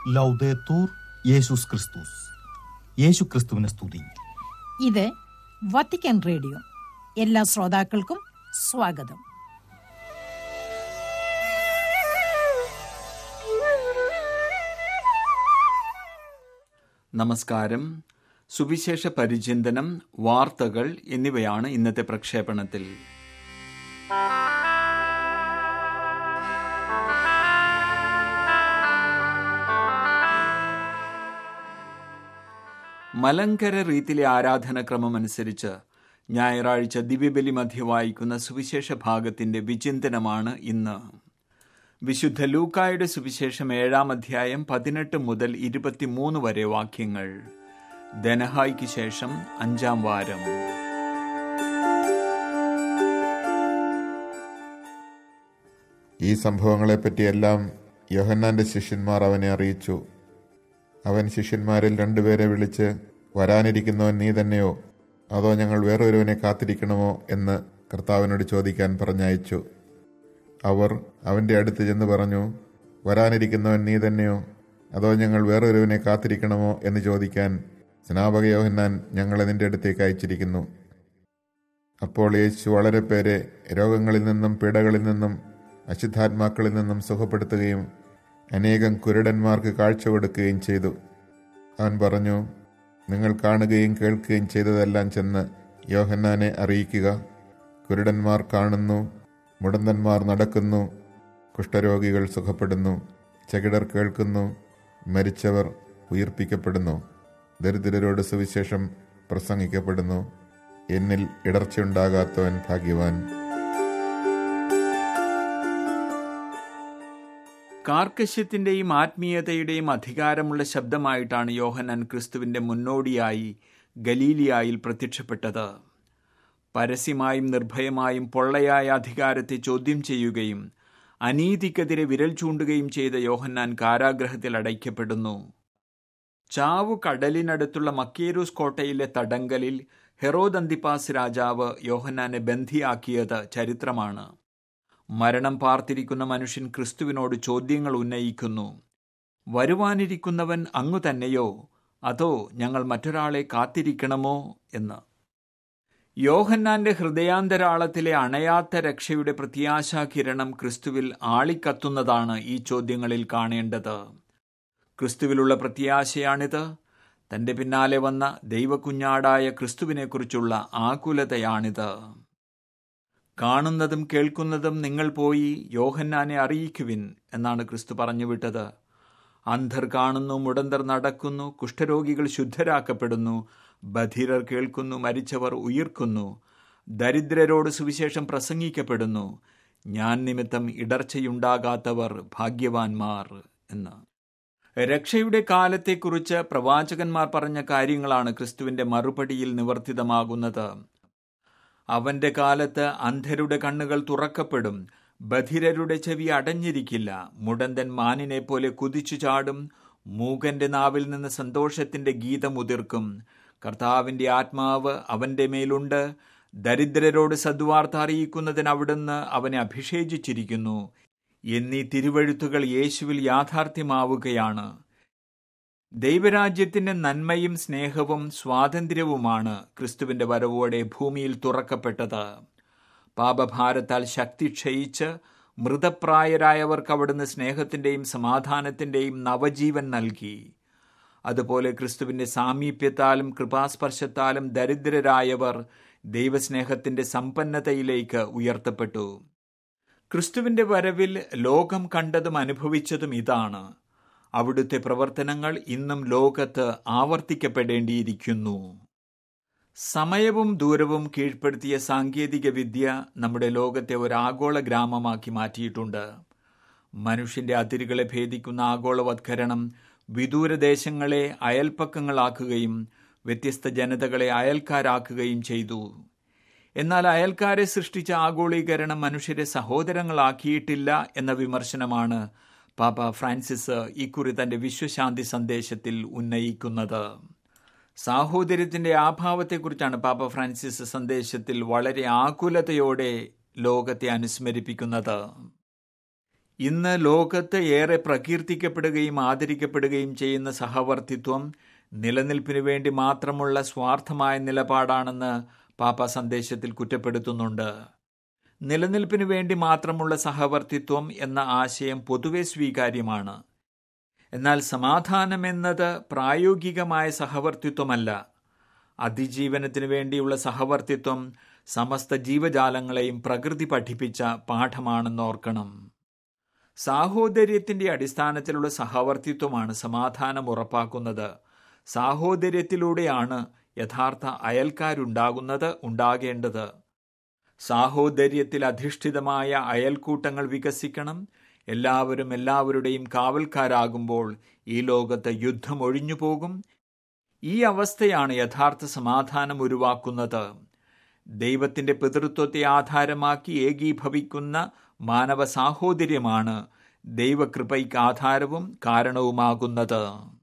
ലൗദേത്തൂർ യേശുസ് ക്രിസ്തുസ്. യേശു ക്രിസ്തുവിനെ സ്തുതി. ഇത് വത്തിക്കാൻ റേഡിയോ. എല്ലാ ശ്രോതാക്കൾക്കും സ്വാഗതം. നമസ്കാരം. സുവിശേഷ പരിചിന്തനം, വാർത്തകൾ എന്നിവയാണ് ഇന്നത്തെ പ്രക്ഷേപണത്തിൽ. മലങ്കര റീത്തിലെ ആരാധനക്രമം അനുസരിച്ച് ഞായറാഴ്ച ദിവ്യബലി മധ്യ വായിക്കുന്ന സുവിശേഷ ഭാഗത്തിന്റെ വിചിന്തനമാണ് ഇന്ന്. വിശുദ്ധ ലൂക്കായുടെ സുവിശേഷം 7-ാം അധ്യായം 18 മുതൽ 23 വരെ വാക്യങ്ങൾ. ദനഹായ്ക്ക് ശേഷം 5-ാം വാരം. ഈ സംഭവങ്ങളെപ്പറ്റിയെല്ലാം യോഹന്നാന്റെ ശിഷ്യന്മാർ അവനെ അറിയിച്ചു. അവൻ ശിഷ്യന്മാരിൽ 2 പേരെ വിളിച്ച്, വരാനിരിക്കുന്നവൻ നീ തന്നെയോ, അതോ ഞങ്ങൾ വേറൊരുവനെ കാത്തിരിക്കണമോ എന്ന് കർത്താവിനോട് ചോദിക്കാൻ പറഞ്ഞയച്ചു. അവർ അവൻ്റെ അടുത്ത് ചെന്ന് പറഞ്ഞു, വരാനിരിക്കുന്നവൻ നീ തന്നെയോ, അതോ ഞങ്ങൾ വേറൊരുവനെ കാത്തിരിക്കണമോ എന്ന് ചോദിക്കാൻ സ്നാപക യോഹന്നാൻ ഞങ്ങളെ നിന്റെ അടുത്തേക്ക് അയച്ചിരിക്കുന്നു. അപ്പോൾ യേശു വളരെ പേരെ രോഗങ്ങളിൽ നിന്നും പീഡകളിൽ നിന്നും അശുദ്ധാത്മാക്കളിൽ നിന്നും സുഖപ്പെടുത്തുകയും അനേകം കുരുടന്മാർക്ക് കാഴ്ച കൊടുക്കുകയും ചെയ്തു. അവൻ പറഞ്ഞു, നിങ്ങൾ കാണുകയും കേൾക്കുകയും ചെയ്തതെല്ലാം ചെന്ന് യോഹന്നാനെ അറിയിക്കുക. കുരുടന്മാർ കാണുന്നു, മുടന്തന്മാർ നടക്കുന്നു, കുഷ്ഠരോഗികൾ സുഖപ്പെടുന്നു, ചെകിടർ കേൾക്കുന്നു, മരിച്ചവർ ഉയിർപ്പിക്കപ്പെടുന്നു, ദരിദ്രരോട് സുവിശേഷം പ്രസംഗിക്കപ്പെടുന്നു. എന്നിൽ ഇടർച്ചയുണ്ടാകാത്തവൻ ഭാഗ്യവാൻ. കാർക്കശ്യത്തിന്റെയും ആത്മീയതയുടെയും അധികാരമുള്ള ശബ്ദമായിട്ടാണ് യോഹന്നാൻ ക്രിസ്തുവിന്റെ മുന്നോടിയായി ഗലീലിയായിൽ പ്രത്യക്ഷപ്പെട്ടത്. പരസ്യമായും നിർഭയമായും പൊള്ളയായ അധികാരത്തെ ചോദ്യം ചെയ്യുകയും അനീതിക്കെതിരെ വിരൽ ചൂണ്ടുകയും ചെയ്ത യോഹന്നാൻ കാരാഗ്രഹത്തിൽ അടയ്ക്കപ്പെടുന്നു. ചാവു കടലിനടുത്തുള്ള മക്കേരൂസ് കോട്ടയിലെ തടങ്കലിൽ ഹെറോദ് അന്തിപ്പാസ് രാജാവ് യോഹന്നാനെ ബന്ധിയാക്കിയത് ചരിത്രമാണ്. മരണം പാർത്തിരിക്കുന്ന മനുഷ്യൻ ക്രിസ്തുവിനോട് ചോദ്യങ്ങൾ ഉന്നയിക്കുന്നു. വരുവാനിരിക്കുന്നവൻ അങ്ങു തന്നെയോ, അതോ ഞങ്ങൾ മറ്റൊരാളെ കാത്തിരിക്കണമോ എന്ന്. യോഹന്നാന്റെ ഹൃദയാന്തരാളത്തിലെ അണയാത്ത രക്ഷയുടെ പ്രത്യാശാകിരണം ക്രിസ്തുവിൽ ആളിക്കത്തുന്നതാണ് ഈ ചോദ്യങ്ങളിൽ കാണേണ്ടത്. ക്രിസ്തുവിലുള്ള പ്രത്യാശയാണിത്. തന്റെ പിന്നാലെ വന്ന ദൈവകുഞ്ഞാടായ ക്രിസ്തുവിനെക്കുറിച്ചുള്ള ആകുലതയാണിത്. കാണുന്നതും കേൾക്കുന്നതും നിങ്ങൾ പോയി യോഹന്നാനെ അറിയിക്കുവിൻ എന്നാണ് ക്രിസ്തു പറഞ്ഞുവിട്ടത്. അന്ധർ കാണുന്നു, മുടന്തർ നടക്കുന്നു, കുഷ്ഠരോഗികൾ ശുദ്ധരാക്കപ്പെടുന്നു, ബധിരർ കേൾക്കുന്നു, മരിച്ചവർ ഉയിർക്കുന്നു, ദരിദ്രരോട് സുവിശേഷം പ്രസംഗിക്കപ്പെടുന്നു, ഞാൻ നിമിത്തം ഇടർച്ചയുണ്ടാകാത്തവർ ഭാഗ്യവാന്മാർ എന്ന്. രക്ഷയുടെ കാലത്തെക്കുറിച്ച് പ്രവാചകന്മാർ പറഞ്ഞ കാര്യങ്ങളാണ് ക്രിസ്തുവിന്റെ മറുപടിയിൽ നിവർത്തിതമാകുന്നത്. അവന്റെ കാലത്ത് അന്ധരുടെ കണ്ണുകൾ തുറക്കപ്പെടും, ബധിരരുടെ ചെവി അടഞ്ഞിരിക്കില്ല, മുടന്തൻ മാനിനെ പോലെ കുതിച്ചു ചാടും, മൂകന്റെ നാവിൽ നിന്ന് സന്തോഷത്തിന്റെ ഗീതം ഉതിർക്കും, കർത്താവിന്റെ ആത്മാവ് അവന്റെ മേലുണ്ട്, ദരിദ്രരോട് സദ്വാർത്ത അറിയിക്കുന്നതിന് അവിടുന്ന് അവനെ അഭിഷേചിച്ചിരിക്കുന്നു എന്നീ തിരുവെഴുത്തുകൾ യേശുവിൽ യാഥാർത്ഥ്യമാവുകയാണ്. ദൈവരാജ്യത്തിന്റെ നന്മയും സ്നേഹവും സ്വാതന്ത്ര്യവുമാണ് ക്രിസ്തുവിന്റെ വരവോടെ ഭൂമിയിൽ തുറക്കപ്പെട്ടത്. പാപഭാരത്താൽ ശക്തി ക്ഷയിച്ച് മൃതപ്രായരായവർക്ക് അവിടുന്ന് സ്നേഹത്തിന്റെയും സമാധാനത്തിന്റെയും നവജീവൻ നൽകി. അതുപോലെ ക്രിസ്തുവിന്റെ സാമീപ്യത്താലും കൃപാസ്പർശത്താലും ദരിദ്രരായവർ ദൈവസ്നേഹത്തിന്റെ സമ്പന്നതയിലേക്ക് ഉയർത്തപ്പെട്ടു. ക്രിസ്തുവിന്റെ വരവിൽ ലോകം കണ്ടതും അനുഭവിച്ചതും ഇതാണ്. അവിടുത്തെ പ്രവർത്തനങ്ങൾ ഇന്നും ലോകത്ത് ആവർത്തിക്കപ്പെടേണ്ടിയിരിക്കുന്നു. സമയവും ദൂരവും കീഴ്പ്പെടുത്തിയ സാങ്കേതിക വിദ്യ നമ്മുടെ ലോകത്തെ ഒരു ആഗോള ഗ്രാമമാക്കി മാറ്റിയിട്ടുണ്ട്. മനുഷ്യന്റെ അതിരുകളെ ഭേദിക്കുന്ന ആഗോളവത്കരണം വിദൂരദേശങ്ങളെ അയൽപ്പക്കങ്ങളാക്കുകയും വ്യത്യസ്ത ജനതകളെ അയൽക്കാരാക്കുകയും ചെയ്തു. എന്നാൽ അയൽക്കാരെ സൃഷ്ടിച്ച ആഗോളീകരണം മനുഷ്യരെ സഹോദരങ്ങളാക്കിയിട്ടില്ല എന്ന വിമർശനമാണ് പാപ്പ ഫ്രാൻസിസ് ഇക്കുറി തന്റെ വിശ്വശാന്തി സന്ദേശത്തിൽ ഉന്നയിക്കുന്നത്. സാഹോദര്യത്തിന്റെ ആഭാവത്തെക്കുറിച്ചാണ് പാപ്പ ഫ്രാൻസിസ് സന്ദേശത്തിൽ വളരെ ആകുലതയോടെ ലോകത്തെ അനുസ്മരിപ്പിക്കുന്നത്. ഇന്ന് ലോകത്ത് ഏറെ പ്രകീർത്തിക്കപ്പെടുകയും ആദരിക്കപ്പെടുകയും ചെയ്യുന്ന സഹവർത്തിത്വം നിലനിൽപ്പിനു വേണ്ടി മാത്രമുള്ള സ്വാർത്ഥമായ നിലപാടാണെന്ന് പാപ്പ സന്ദേശത്തിൽ കുറ്റപ്പെടുത്തുന്നുണ്ട്. നിലനിൽപ്പിനു വേണ്ടി മാത്രമുള്ള സഹവർത്തിത്വം എന്ന ആശയം പൊതുവെ സ്വീകാര്യമാണ്. എന്നാൽ സമാധാനം എന്നത് പ്രായോഗികമായ സഹവർത്തിത്വമല്ല. അതിജീവനത്തിനു വേണ്ടിയുള്ള സഹവർത്തിത്വം സമസ്ത ജീവജാലങ്ങളെയും പ്രകൃതി പഠിപ്പിച്ച പാഠമാണെന്നോർക്കണം. സാഹോദര്യത്തിന്റെ അടിസ്ഥാനത്തിലുള്ള സഹവർത്തിത്വമാണ് സമാധാനം ഉറപ്പാക്കുന്നത്. സാഹോദര്യത്തിലൂടെയാണ് യഥാർത്ഥ അയൽക്കാരുണ്ടാകുന്നത്, ഉണ്ടാകേണ്ടത്. സാഹോദര്യത്തിൽ അധിഷ്ഠിതമായ അയൽക്കൂട്ടങ്ങൾ വികസിക്കണം. എല്ലാവരും എല്ലാവരുടെയും കാവൽക്കാരാകുമ്പോൾ ഈ ലോകത്ത് യുദ്ധം ഒഴിഞ്ഞു പോകും. ഈ അവസ്ഥയാണ് യഥാർത്ഥ സമാധാനം ഉരുവാക്കുന്നത്. ദൈവത്തിന്റെ പിതൃത്വത്തെ ആധാരമാക്കി ഏകീഭവിക്കുന്ന മാനവ സാഹോദര്യമാണ് ദൈവകൃപയ്ക്ക് ആധാരവും കാരണവുമാകുന്നത്.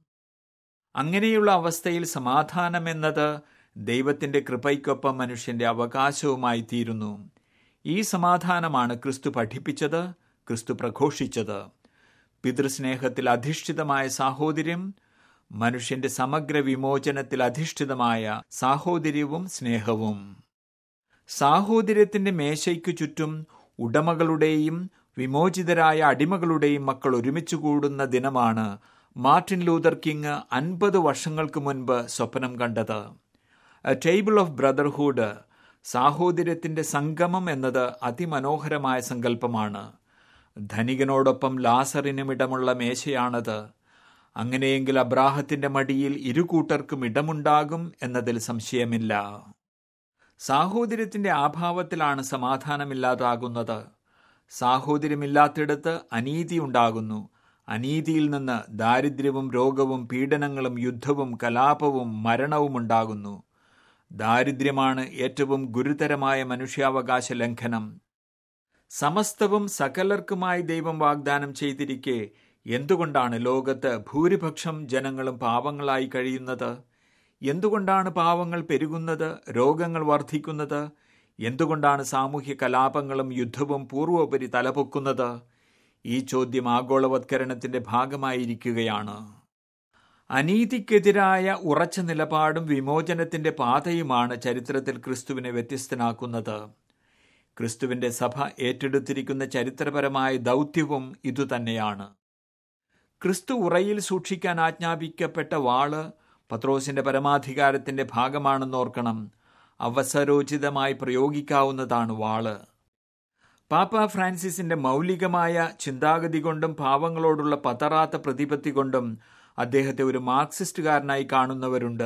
അങ്ങനെയുള്ള അവസ്ഥയിൽ സമാധാനം എന്നത് ദൈവത്തിന്റെ കൃപയ്ക്കൊപ്പം മനുഷ്യന്റെ അവകാശവുമായി തീരുന്നു. ഈ സമാധാനമാണ് ക്രിസ്തു പഠിപ്പിച്ചത്, ക്രിസ്തു പ്രഘോഷിച്ചത്. പിതൃസ്നേഹത്തിൽ അധിഷ്ഠിതമായ സാഹോദര്യം മനുഷ്യന്റെ സമഗ്ര വിമോചനത്തിൽ അധിഷ്ഠിതമായ സാഹോദര്യവും സ്നേഹവും. സാഹോദര്യത്തിന്റെ മേശയ്ക്കു ചുറ്റും ഉടമകളുടെയും വിമോചിതരായ അടിമകളുടെയും മക്കൾ ഒരുമിച്ച് കൂടുന്ന ദിനമാണ് മാർട്ടിൻ ലൂതർ കിങ് 50 വർഷങ്ങൾക്ക് മുൻപ് സ്വപ്നം കണ്ടത്. എ ടേബിൾ ഓഫ് ബ്രദർഹുഡ്, സാഹോദര്യത്തിന്റെ സംഗമം എന്നത് അതിമനോഹരമായ സങ്കല്പമാണ്. ധനികനോടൊപ്പം ലാസറിനും ഇടമുള്ള മേശയാണത്. അങ്ങനെയെങ്കിൽ അബ്രാഹത്തിന്റെ മടിയിൽ ഇരുകൂട്ടർക്കും ഇടമുണ്ടാകും എന്നതിൽ സംശയമില്ല. സാഹോദര്യത്തിന്റെ അഭാവത്തിലാണ് സമാധാനമില്ലാതാകുന്നത്. സാഹോദര്യമില്ലാത്തിടത്ത് അനീതി ഉണ്ടാകുന്നു. അനീതിയിൽ നിന്ന് ദാരിദ്ര്യവും രോഗവും പീഡനങ്ങളും യുദ്ധവും കലാപവും മരണവും ഉണ്ടാകുന്നു. ദാരിദ്ര്യമാണ് ഏറ്റവും ഗുരുതരമായ മനുഷ്യാവകാശ ലംഘനം. സമസ്തവും സകലർക്കുമായി ദൈവം വാഗ്ദാനം ചെയ്തിരിക്കെ എന്തുകൊണ്ടാണ് ലോകത്ത് ഭൂരിപക്ഷം ജനങ്ങളും പാവങ്ങളായി കഴിയുന്നത്? എന്തുകൊണ്ടാണ് പാവങ്ങൾ പെരുകുന്നത്, രോഗങ്ങൾ വർദ്ധിക്കുന്നത്? എന്തുകൊണ്ടാണ് സാമൂഹ്യ കലാപങ്ങളും യുദ്ധവും പൂർവോപരി തലപൊക്കുന്നത്? ഈ ചോദ്യം ആഗോളവത്കരണത്തിന്റെ ഭാഗമായിരിക്കുകയാണ്. അനീതിക്കെതിരായ ഉറച്ച നിലപാടും വിമോചനത്തിന്റെ പാതയുമാണ് ചരിത്രത്തിൽ ക്രിസ്തുവിനെ വ്യത്യസ്തനാക്കുന്നത്. ക്രിസ്തുവിന്റെ സഭ ഏറ്റെടുത്തിരിക്കുന്ന ചരിത്രപരമായ ദൗത്യവും ഇതുതന്നെയാണ്. ക്രിസ്തു ഉറയിൽ സൂക്ഷിക്കാൻ ആജ്ഞാപിക്കപ്പെട്ട വാള് പത്രോസിന്റെ പരമാധികാരത്തിന്റെ ഭാഗമാണെന്നോർക്കണം. അവസരോചിതമായി പ്രയോഗിക്കാവുന്നതാണ് വാള്. പാപ്പ ഫ്രാൻസിസിന്റെ മൗലികമായ ചിന്താഗതി കൊണ്ടും പാവങ്ങളോടുള്ള പതറാത്ത പ്രതിപത്തി കൊണ്ടും അദ്ദേഹത്തെ ഒരു മാർക്സിസ്റ്റുകാരനായി കാണുന്നവരുണ്ട്.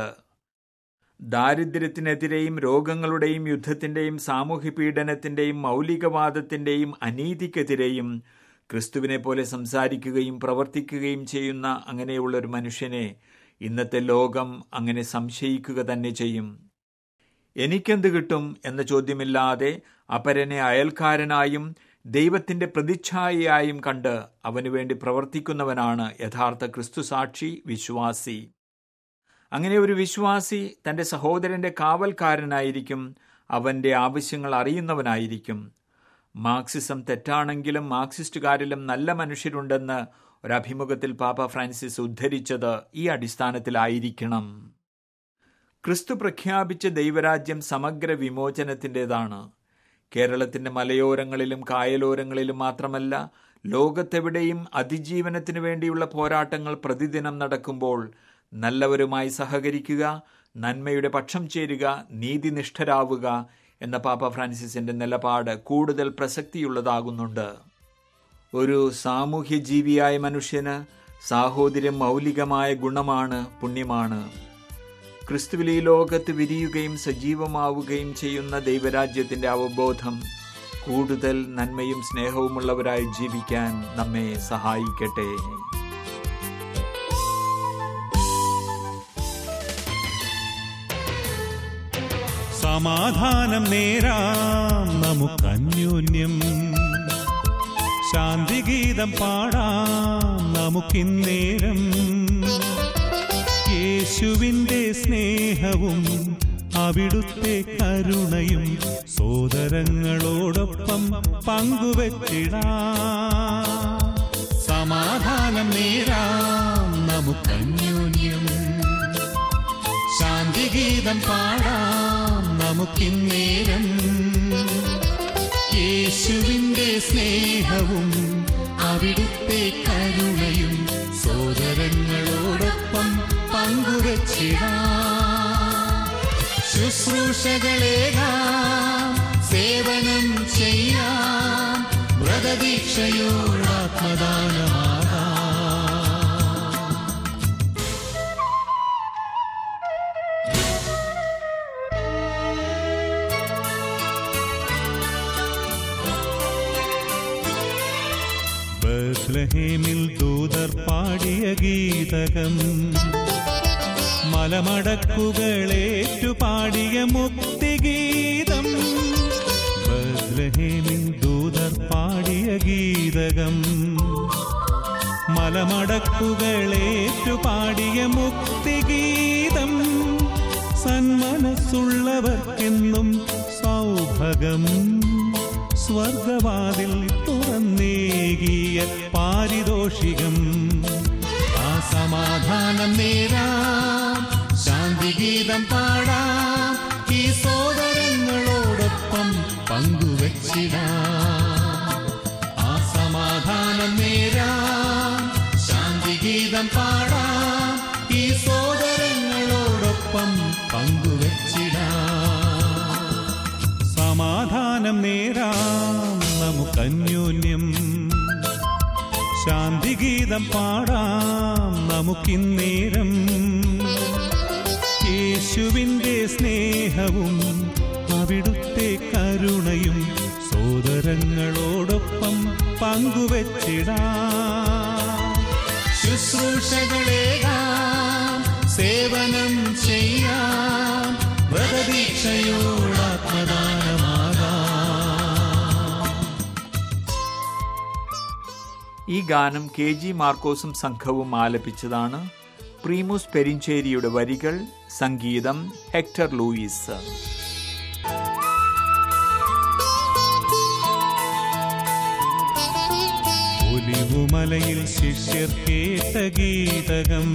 ദാരിദ്ര്യത്തിനെതിരെയും രോഗങ്ങളുടെയും യുദ്ധത്തിന്റെയും സാമൂഹ്യ പീഡനത്തിന്റെയും മൗലികവാദത്തിന്റെയും അനീതിക്കെതിരെയും ക്രിസ്തുവിനെ പോലെ സംസാരിക്കുകയും പ്രവർത്തിക്കുകയും ചെയ്യുന്ന അങ്ങനെയുള്ള ഒരു മനുഷ്യനെ ഇന്നത്തെ ലോകം അങ്ങനെ സംശയിക്കുക തന്നെ ചെയ്യും. എനിക്കെന്ത് കിട്ടും എന്ന ചോദ്യമില്ലാതെ അപരനെ അയൽക്കാരനായും ദൈവത്തിന്റെ പ്രതിച്ഛായയായും കണ്ട് അവനു വേണ്ടി പ്രവർത്തിക്കുന്നവനാണ് യഥാർത്ഥ ക്രിസ്തുസാക്ഷി, വിശ്വാസി. അങ്ങനെ ഒരു വിശ്വാസി തന്റെ സഹോദരന്റെ കാവൽക്കാരനായിരിക്കും, അവന്റെ ആവശ്യങ്ങൾ അറിയുന്നവനായിരിക്കും. മാർക്സിസം തെറ്റാണെങ്കിലും മാർക്സിസ്റ്റുകാരിലും നല്ല മനുഷ്യരുണ്ടെന്ന് ഒരഭിമുഖത്തിൽ പാപ്പ ഫ്രാൻസിസ് ഉദ്ധരിച്ചത് ഈ അടിസ്ഥാനത്തിലായിരിക്കണം. ക്രിസ്തു പ്രഖ്യാപിച്ച ദൈവരാജ്യം സമഗ്ര വിമോചനത്തിൻ്റെതാണ്. കേരളത്തിന്റെ മലയോരങ്ങളിലും കായലോരങ്ങളിലും മാത്രമല്ല, ലോകത്തെവിടെയും അതിജീവനത്തിനു വേണ്ടിയുള്ള പോരാട്ടങ്ങൾ പ്രതിദിനം നടക്കുമ്പോൾ നല്ലവരുമായി സഹകരിക്കുക, നന്മയുടെ പക്ഷം ചേരുക, നീതിനിഷ്ഠരാവുക എന്ന പാപ്പ ഫ്രാൻസിസിന്റെ നിലപാട് കൂടുതൽ പ്രസക്തിയുള്ളതാകുന്നുണ്ട്. ഒരു സാമൂഹ്യ ജീവിയായ മനുഷ്യന് സാഹോദര്യം മൗലികമായ ഗുണമാണ്, പുണ്യമാണ്. ക്രിസ്തുവിൽ ഈ ലോകത്ത് വിരിയുകയും സജീവമാവുകയും ചെയ്യുന്ന ദൈവരാജ്യത്തിന്റെ അവബോധം കൂടുതൽ നന്മയും സ്നേഹവുമുള്ളവരായി ജീവിക്കാൻ നമ്മെ സഹായിക്കട്ടെ. സമാധാനം നേരാം നമുക്കന്യോന്യം, ശാന്തിഗീതം പാടാം നമുക്കിന്നേരം. യേശുവിൻ്റെ സ്നേഹവും അവിടുത്തെ കരുണയും സോദരങ്ങളോടൊപ്പം പങ്കുവച്ചിടാം. സമാധാനം നേരാം നമുക്കന്യോന്യം, ശാന്തിഗീതം പാടാം നമുക്കിന്നേരം. യേശുവിന്റെ സ്നേഹവും അവിടുത്തെ കരുണയും സോദരങ്ങളോടൊപ്പം പങ്കുവച്ചിടാം. ശുശ്രൂഷകളേകാം, സേവനം ചെയ്യാം, വ്രതദീക്ഷയോടാത്മദാനമാകാം. ബത്ലഹേമിൽ ദൂതർ പാടിയ ഗീതകം, മലമടക്കുകളേറ്റു പാടിയ മുക്തിഗീതം. ബത്ലഹേമിൽ ദൂതർ പാടിയ ഗീതകം, മലമടക്കുകളേറ്റു പാടിയ മുക്തിഗീതം. സന്മനസ്സുള്ളവർക്കെന്നും സൗഭഗം, സ്വർഗവാതിൽ തുറന്നേകിയ പാരിതോഷികം. ആ സമാധാനം നേരാം, ശാന്തിഗീതം പാടാം, ഈ സോദരങ്ങളോടൊപ്പം പങ്കുവച്ചിടാം. ആ സമാധാനം നേരാം, ശാന്തിഗീതം പാടാം, ഈ സോദരങ്ങളോടൊപ്പം പങ്കുവച്ചിടാം. സമാധാനം നേരാം നമുക്കന്യോന്യം, ശാന്തിഗീതം പാടാം നമുക്കിന്നേരം. യേശുവിന്റെ സ്നേഹവും അവിടുത്തെ കരുണയും സോദരങ്ങളോടൊപ്പം പങ്കുവച്ചിടാം. ശുശ്രൂഷകളേകാം, സേവനം ചെയ്യാം, വ്രതദീക്ഷയോടാത്മദാനമാകാം. ഈ ഗാനം KG മാർക്കോസും സംഘവും ആലപിച്ചതാണ്. പ്രീമുസ് പെരിഞ്ചേരിയുടെ വരികൾ, സംഗീതം ഹെക്ടർ ലൂയിസ്. ഒലിവുമലയിൽ ശിഷ്യർ കേട്ട ഗീതകം,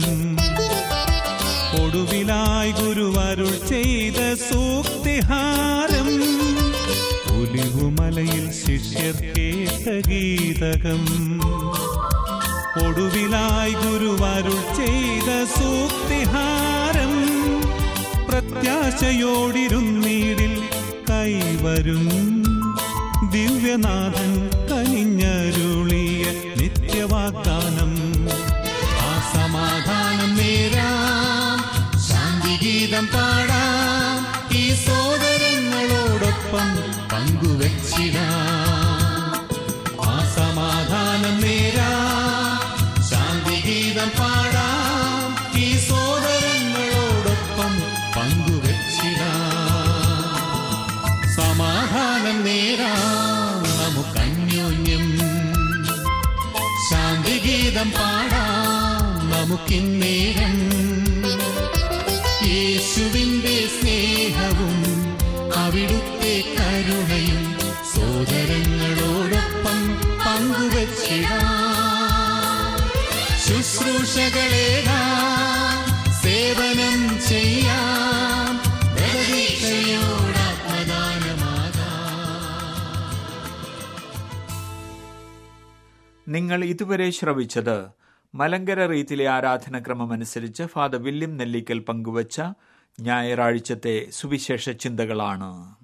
ഒടുവിലായി ഗുരുവരുൾ ചെയ്ത സൂക്തിഹാരം. ഒലിവുമലയിൽ ശിഷ്യർ കേട്ട ഗീതകം, ഒടുവിലായി ഗുരുവരുൾ ചെയ്ത സൂക്തിഹാരം. പ്രത്യാശയോടിരുന്നീടിൽ കൈവരും ദിവ്യനാഥൻ കനിഞ്ഞരുളിയ നിത്യവാഗ്ദാനം. ആ സമാധാനം നേരാം, ശാന്തിഗീതം പാടാം, ഈ സോദരങ്ങളോടൊപ്പം പങ്കുവച്ചിടാം. ആ സമാധാനം നേരാം, ശാന്തിഗീതം പാടാം, ഈ സോദരങ്ങളോടൊപ്പം പങ്കുവച്ചിടാം. സമാധാനം നേരാം നമുക്കന്യോന്യം, ശാന്തിഗീതം പാടാം നമുക്കിന്നേരം. യേശുവിന്റെ സ്നേഹവും അവിടുത്തെ കരുണയും സോദരങ്ങളോടൊപ്പം പങ്കുവച്ചിടാം. ശുശ്രൂഷകളേകാം, സേവനം ചെയ്യാം, വ്രതദീക്ഷയോടാത്മദാനമാകാം. നിങ്ങൾ ഇതുവരെ ശ്രവിച്ചത് മലങ്കര റീത്തിലെ ആരാധനക്രമമനുസരിച്ച് ഫാദർ വില്യം നെല്ലിക്കൽ പങ്കുവച്ച ഞായറാഴ്ചത്തെ സുവിശേഷ ചിന്തകളാണ്.